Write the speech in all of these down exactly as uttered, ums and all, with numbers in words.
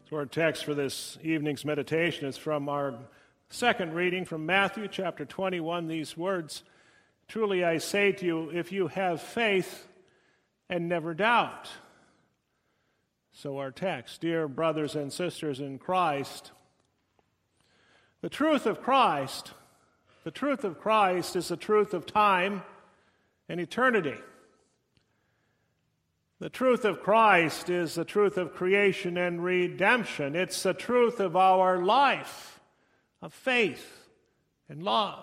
So our text for this evening's meditation is from our second reading from Matthew chapter twenty-one. These words, "Truly I say to you, if you have faith and never doubt." So our text, dear brothers and sisters in Christ, the truth of Christ, the truth of Christ is the truth of time and eternity. The truth of Christ is the truth of creation and redemption. It's the truth of our life, of faith and love.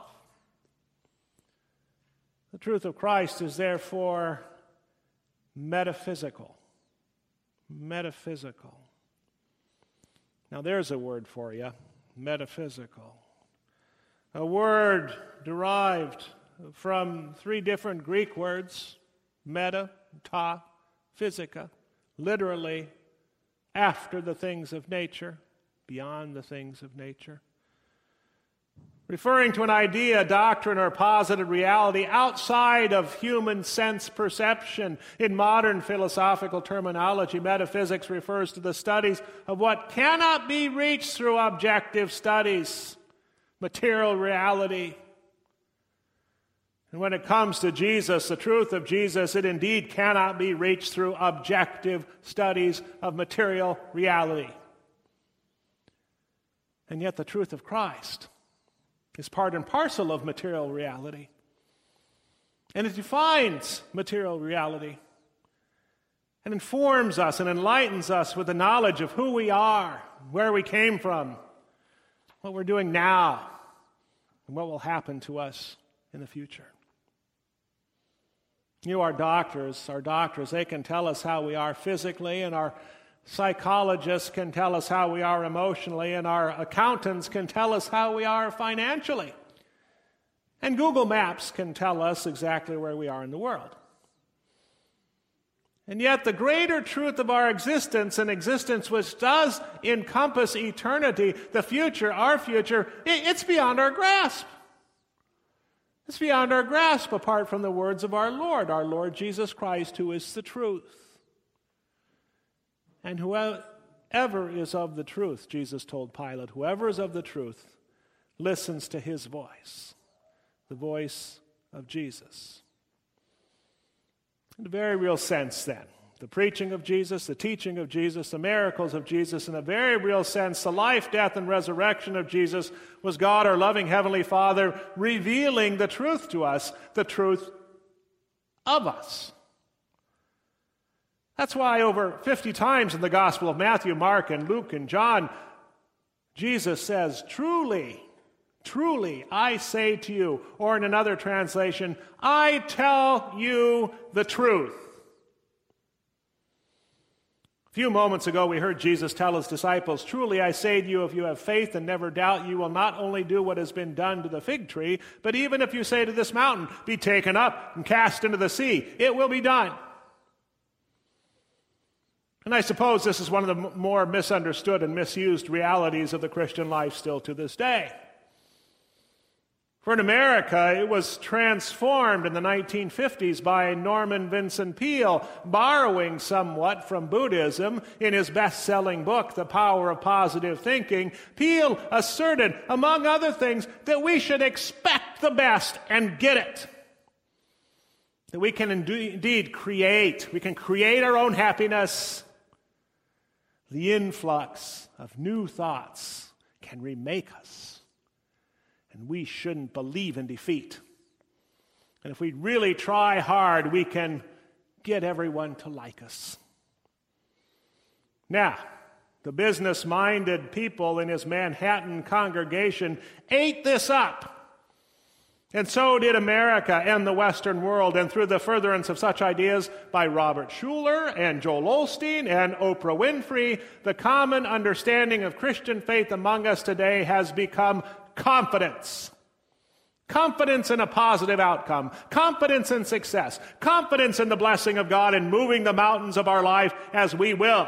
The truth of Christ is therefore metaphysical. Metaphysical. Now there's a word for you, metaphysical. A word derived from three different Greek words, meta, ta, physica, literally after the things of nature, beyond the things of nature. Referring to an idea, doctrine, or positive reality outside of human sense perception. In modern philosophical terminology, metaphysics refers to the studies of what cannot be reached through objective studies, material reality. And when it comes to Jesus, the truth of Jesus, it indeed cannot be reached through objective studies of material reality. And yet the truth of Christ is part and parcel of material reality. And it defines material reality and informs us and enlightens us with the knowledge of who we are, where we came from, what we're doing now, and what will happen to us in the future. You know, our doctors, our doctors, they can tell us how we are physically, and our psychologists can tell us how we are emotionally, and our accountants can tell us how we are financially. And Google Maps can tell us exactly where we are in the world. And yet the greater truth of our existence, an existence which does encompass eternity, the future, our future, it's beyond our grasp. It's beyond our grasp apart from the words of our Lord, our Lord Jesus Christ, who is the truth. And whoever is of the truth, Jesus told Pilate, whoever is of the truth listens to his voice, the voice of Jesus. In a very real sense, then, the preaching of Jesus, the teaching of Jesus, the miracles of Jesus, in a very real sense, the life, death, and resurrection of Jesus was God, our loving Heavenly Father, revealing the truth to us, the truth of us. That's why over fifty times in the Gospel of Matthew, Mark, and Luke, and John, Jesus says, "Truly, truly, I say to you," or in another translation, "I tell you the truth." A few moments ago, we heard Jesus tell his disciples, "Truly I say to you, if you have faith and never doubt, you will not only do what has been done to the fig tree, but even if you say to this mountain, 'Be taken up and cast into the sea,' it will be done." And I suppose this is one of the more misunderstood and misused realities of the Christian life still to this day. For in America, it was transformed in the nineteen fifties by Norman Vincent Peale, borrowing somewhat from Buddhism in his best-selling book, The Power of Positive Thinking. Peale asserted, among other things, that we should expect the best and get it. That we can indeed create, we can create our own happiness. The influx of new thoughts can remake us. And we shouldn't believe in defeat. And if we really try hard, we can get everyone to like us. Now, the business-minded people in his Manhattan congregation ate this up. And so did America and the Western world, and through the furtherance of such ideas by Robert Schuller and Joel Osteen and Oprah Winfrey, the common understanding of Christian faith among us today has become confidence. Confidence in a positive outcome. Confidence in success. Confidence in the blessing of God in moving the mountains of our life as we will.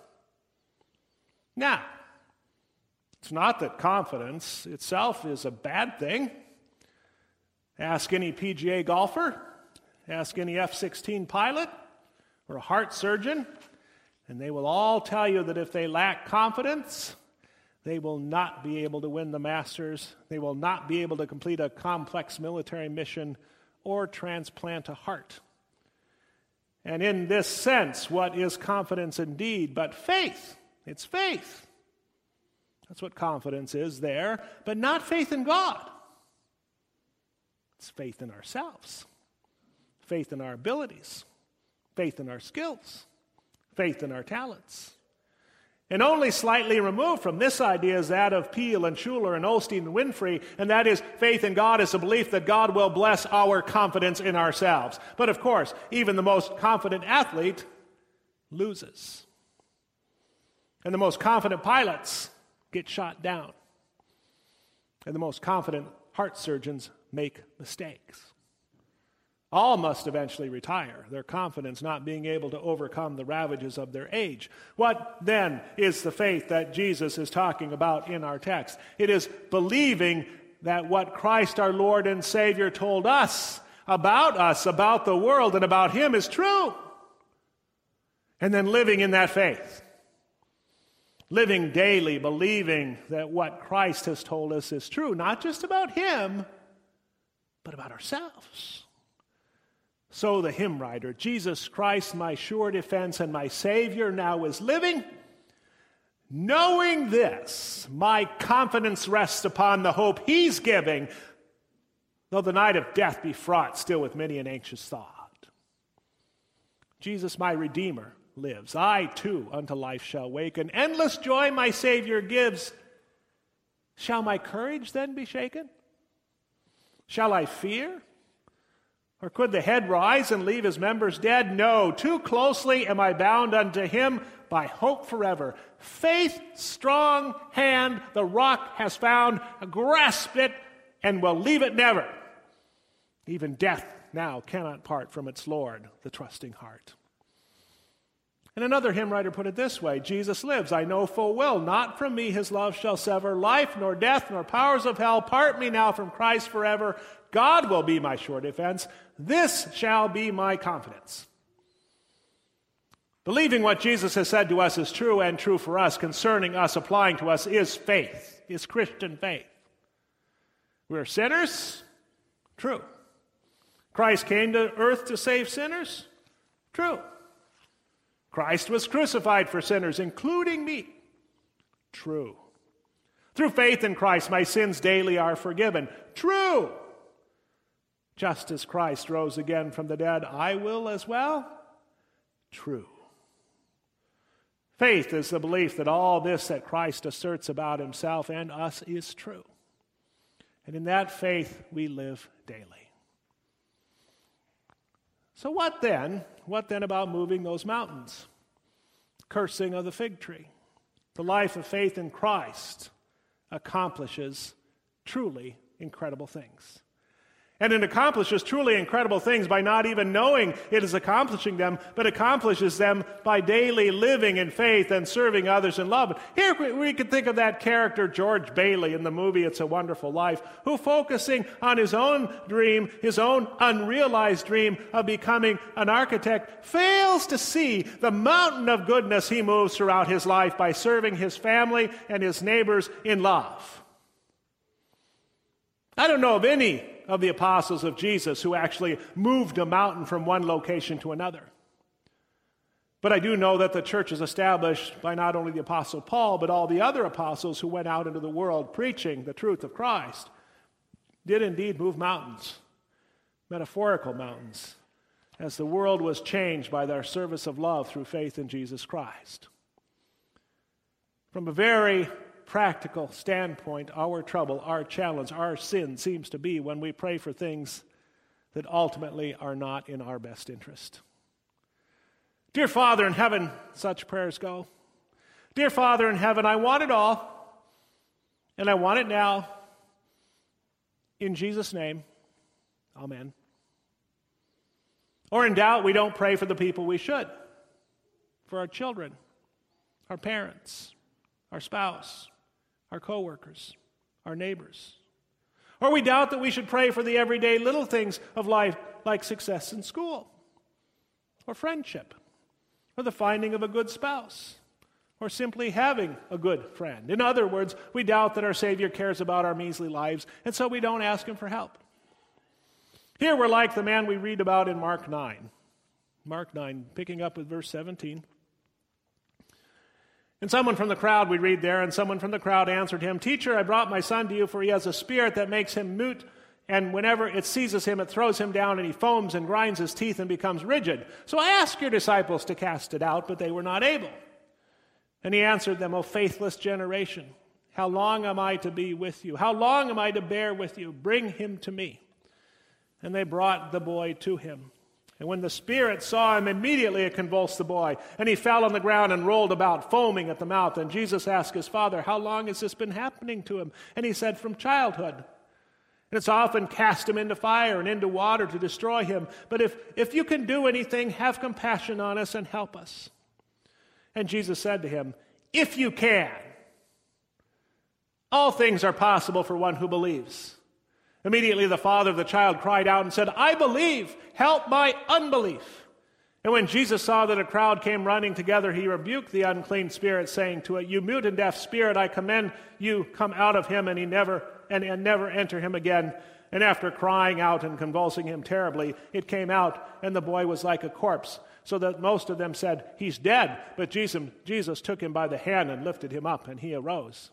Now, it's not that confidence itself is a bad thing. Ask any P G A golfer, ask any F sixteen pilot or a heart surgeon, And they will all tell you that if they lack confidence, they will not be able to win the Masters. They will not be able to complete a complex military mission or transplant a heart. And in this sense, what is confidence indeed but faith? It's faith. That's what confidence is there, but not faith in God. It's faith in ourselves, faith in our abilities, faith in our skills, faith in our talents. And only slightly removed from this idea is that of Peel and Schuller and Osteen and Winfrey, and that is faith in God is a belief that God will bless our confidence in ourselves. But of course, even the most confident athlete loses. And the most confident pilots get shot down. And the most confident heart surgeons make mistakes. All must eventually retire, their confidence not being able to overcome the ravages of their age. What then is the faith that Jesus is talking about in our text? It is believing that what Christ our Lord and Savior told us about us, about the world, and about Him is true. And then living in that faith. Living daily, believing that what Christ has told us is true, not just about Him, but about ourselves. So the hymn writer, Jesus Christ, my sure defense and my Savior, now is living. Knowing this, my confidence rests upon the hope He's giving, though the night of death be fraught still with many an anxious thought. Jesus, my Redeemer, lives. I, too, unto life shall wake, and endless joy my Savior gives. Shall my courage then be shaken? Shall I fear? Or could the head rise and leave his members dead? No, too closely am I bound unto Him by hope forever. Faith, strong hand, the rock has found, grasp it, and will leave it never. Even death now cannot part from its Lord, the trusting heart. And another hymn writer put it this way, Jesus lives, I know full well, not from me His love shall sever. Life, nor death, nor powers of hell part me now from Christ forever. God will be my sure defense. This shall be my confidence. Believing what Jesus has said to us is true and true for us, concerning us, applying to us, is faith, is Christian faith. We're sinners? True. Christ came to earth to save sinners? True. Christ was crucified for sinners, including me? True. Through faith in Christ, my sins daily are forgiven? True. Just as Christ rose again from the dead, I will as well? True. Faith is the belief that all this that Christ asserts about Himself and us is true. And in that faith, we live daily. So what then? What then about moving those mountains? Cursing of the fig tree. The life of faith in Christ accomplishes truly incredible things. And it accomplishes truly incredible things by not even knowing it is accomplishing them, but accomplishes them by daily living in faith and serving others in love. Here we can think of that character, George Bailey, in the movie It's a Wonderful Life, who, focusing on his own dream, his own unrealized dream of becoming an architect, fails to see the mountain of goodness he moves throughout his life by serving his family and his neighbors in love. I don't know of any of the apostles of Jesus who actually moved a mountain from one location to another. But I do know that the church is established by not only the apostle Paul, but all the other apostles who went out into the world preaching the truth of Christ did indeed move mountains, metaphorical mountains, as the world was changed by their service of love through faith in Jesus Christ. From a very practical standpoint, our trouble, our challenge, our sin seems to be when we pray for things that ultimately are not in our best interest. Dear Father in heaven, such prayers go. Dear Father in heaven, I want it all, and I want it now. In Jesus' name, amen. Or in doubt, we don't pray for the people we should, for our children, our parents, our spouse, our coworkers, our neighbors. Or we doubt that we should pray for the everyday little things of life, like success in school, or friendship, or the finding of a good spouse, or simply having a good friend. In other words, we doubt that our Savior cares about our measly lives, and so we don't ask him for help. Here we're like the man we read about in Mark nine. Mark nine, picking up with verse seventeen. And someone from the crowd, we read there, and someone from the crowd answered him, "Teacher, I brought my son to you, for he has a spirit that makes him mute, and whenever it seizes him, it throws him down, and he foams and grinds his teeth and becomes rigid. So I asked your disciples to cast it out, but they were not able." And he answered them, "O faithless generation, how long am I to be with you? How long am I to bear with you? Bring him to me." And they brought the boy to him. And when the spirit saw him, immediately it convulsed the boy, and he fell on the ground and rolled about, foaming at the mouth. And Jesus asked his father, "How long has this been happening to him?" And he said, "From childhood. And it's often cast him into fire and into water to destroy him. But if, if you can do anything, have compassion on us and help us." And Jesus said to him, "If you can, all things are possible for one who believes." Immediately the father of the child cried out and said, "I believe, help my unbelief." And when Jesus saw that a crowd came running together, he rebuked the unclean spirit, saying to it, "You mute and deaf spirit, I command you, come out of him," and he never and, and never enter him again. And after crying out and convulsing him terribly, it came out, and the boy was like a corpse, so that most of them said, "He's dead." But Jesus, Jesus took him by the hand and lifted him up, and he arose.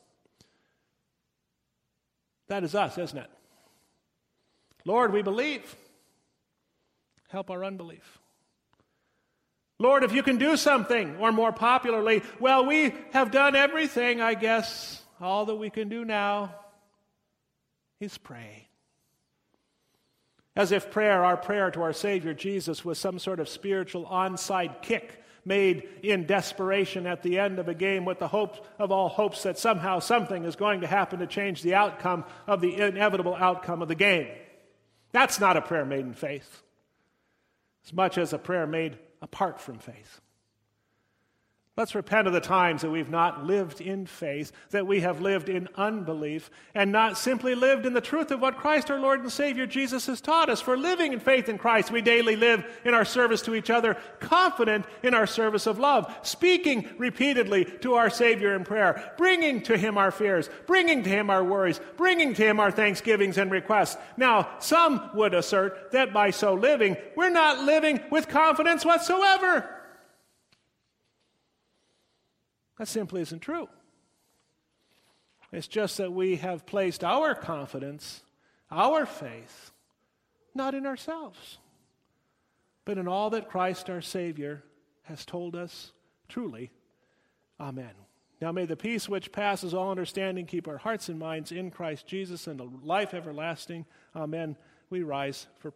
That is us, isn't it? Lord, we believe. Help our unbelief. Lord, if you can do something, or more popularly, well, we have done everything, I guess. All that we can do now is pray. As if prayer, our prayer to our Savior Jesus, was some sort of spiritual onside kick made in desperation at the end of a game with the hope of all hopes that somehow something is going to happen to change the outcome of the inevitable outcome of the game. That's not a prayer made in faith, as much as a prayer made apart from faith. Let's repent of the times that we've not lived in faith, that we have lived in unbelief, and not simply lived in the truth of what Christ our Lord and Savior Jesus has taught us. For living in faith in Christ, we daily live in our service to each other, confident in our service of love, speaking repeatedly to our Savior in prayer, bringing to him our fears, bringing to him our worries, bringing to him our thanksgivings and requests. Now, some would assert that by so living, we're not living with confidence whatsoever. That simply isn't true. It's just that we have placed our confidence, our faith, not in ourselves, but in all that Christ our Savior has told us truly. Amen. Now may the peace which passes all understanding keep our hearts and minds in Christ Jesus and the life everlasting. Amen. We rise for prayer.